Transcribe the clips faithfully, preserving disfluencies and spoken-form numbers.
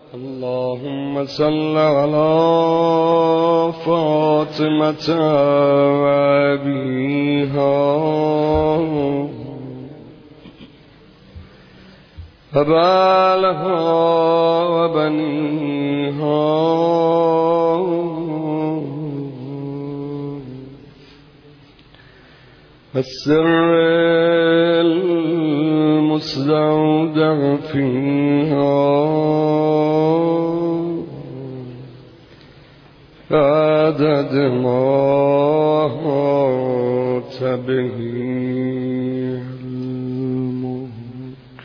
اللهم صل على فاطمة وأبيها وبالها وبنيها السر المستودع فيها عدد ما به الملك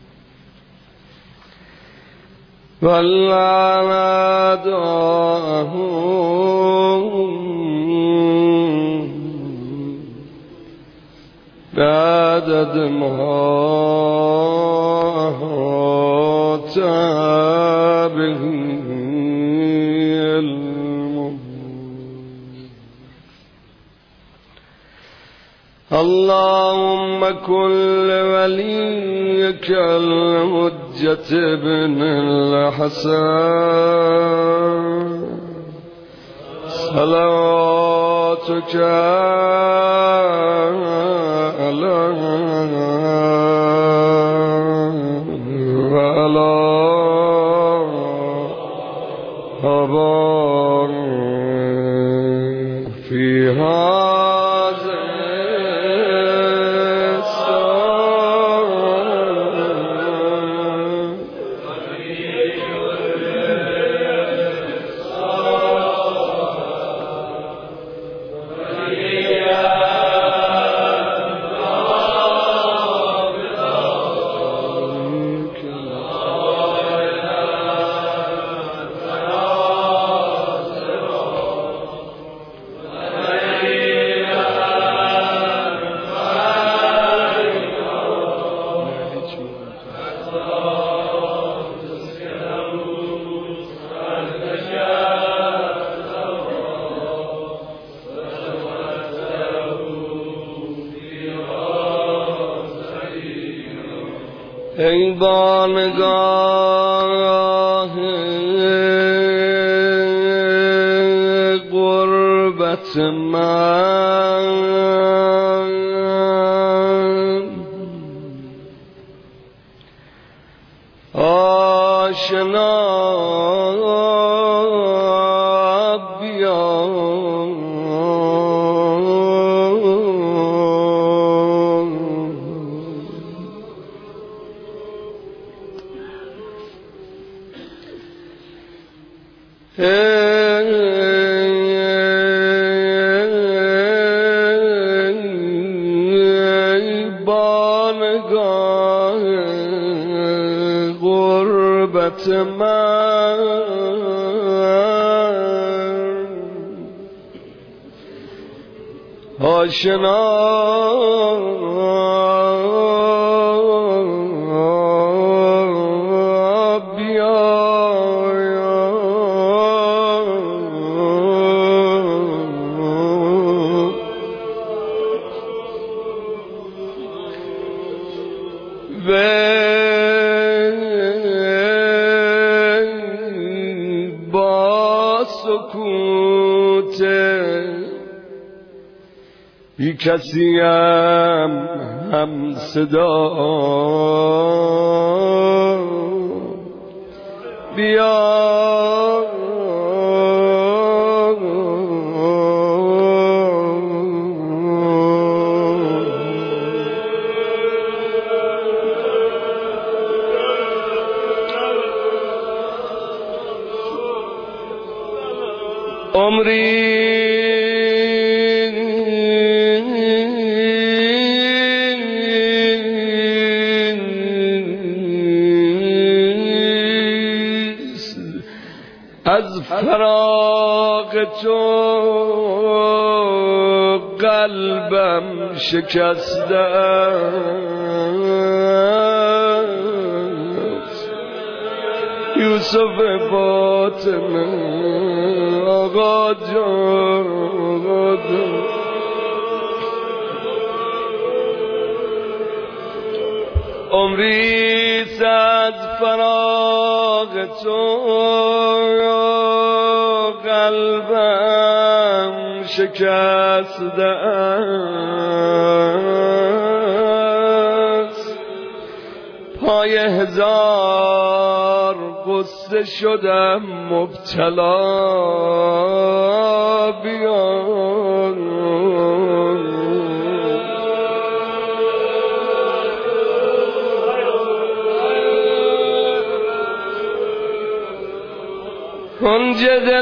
والأعداءهم بعدد ما به اللهم كن لوليك الحجة بن الحسن صلواتك عليه وعلى آبائه في هذا ای بانگاه غربت من آشنا بیا ای بانگاه غربت من آشنا با سکوت بی کسیم هم صدا بیا عمری از فراق تو قلبم شکسته است یوسف فاطمه آقا جان آقا جان عمری از فراق فراق تو قلبم شکسته است، پای هزار قصه شدم مبتلا، بیان کنج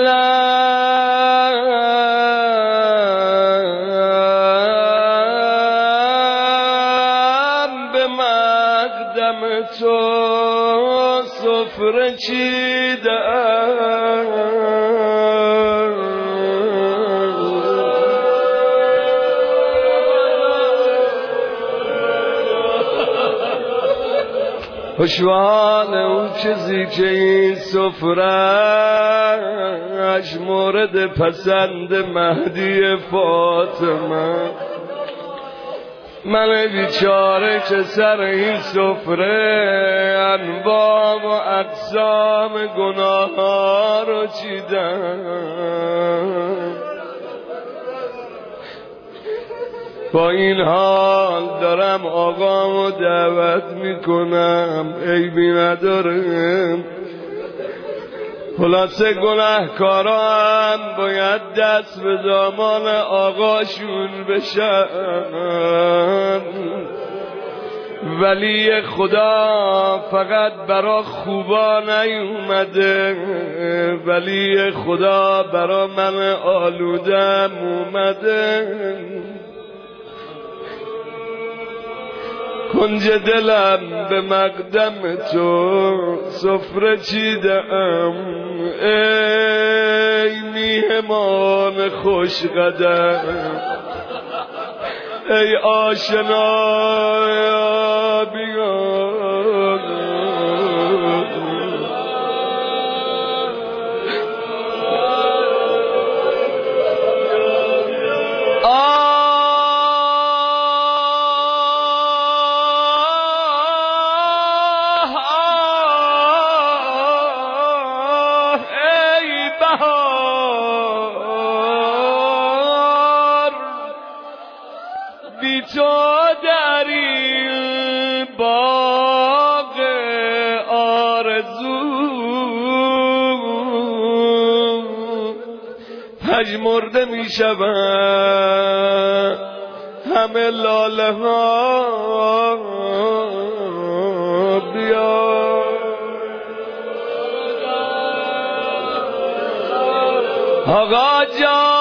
دلم به مقدم تو سفره چیده خوشوان اون چیزی که این سفره‌اش مورد پسند مهدی فاطمه، من بیچاره که سر این سفره انواع و اقسام گناه ها رو چیدم، با این حال دارم آقامو دعوت میکنم، عیبی ندارم. خلاصه گناهکارا هم باید دست به دامان آقاشون بشن. ولی خدا فقط برا خوبا نیومده، ولی خدا برا من آلودم اومده. کنج دلم به مقدم تو سفره چیدم، ای میهمان خوش قدم، ای آشنا بیان. بی تو در این باغ آرزو پژمرده می شوند همه لاله ها، بیا آقا جان.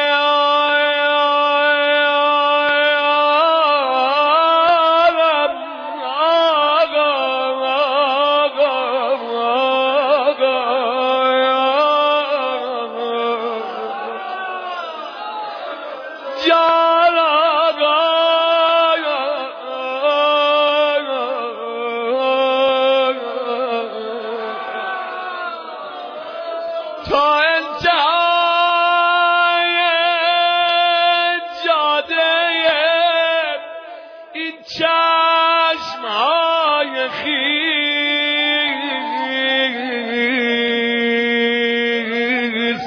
تا انتهای جاده این چشمهای خیز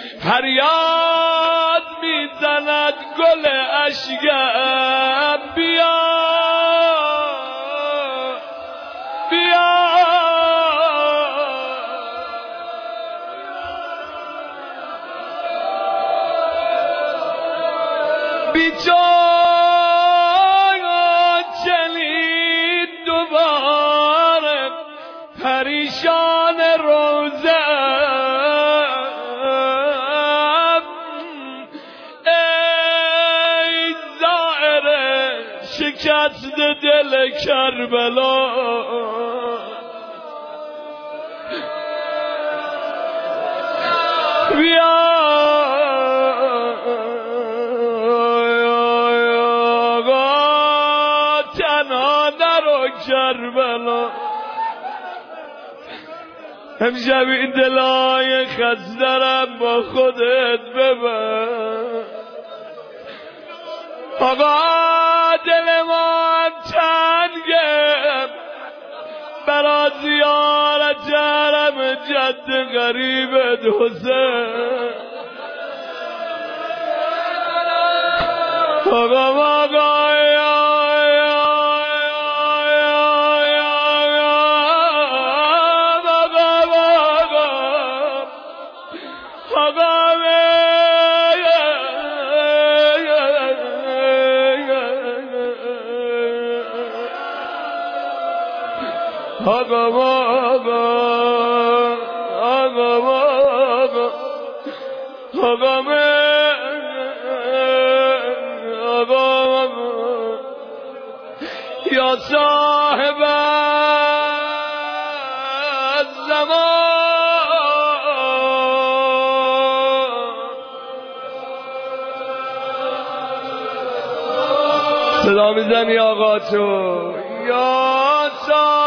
فریاد میزند گل اشکم، بیا بیا بیچاره چنین دوباره پریشان روزم، ای زائر شکست دل کربلا، بیا کربلا. امشب این دلای خسترم با خودت ببر آقا، دل من تنگه برا زیارت جد غریبت حسین آقا آقا آقا آقا آقا آقا آقا آقا یا صاحب الزمان صدا میزنی آقا تو یا صاحب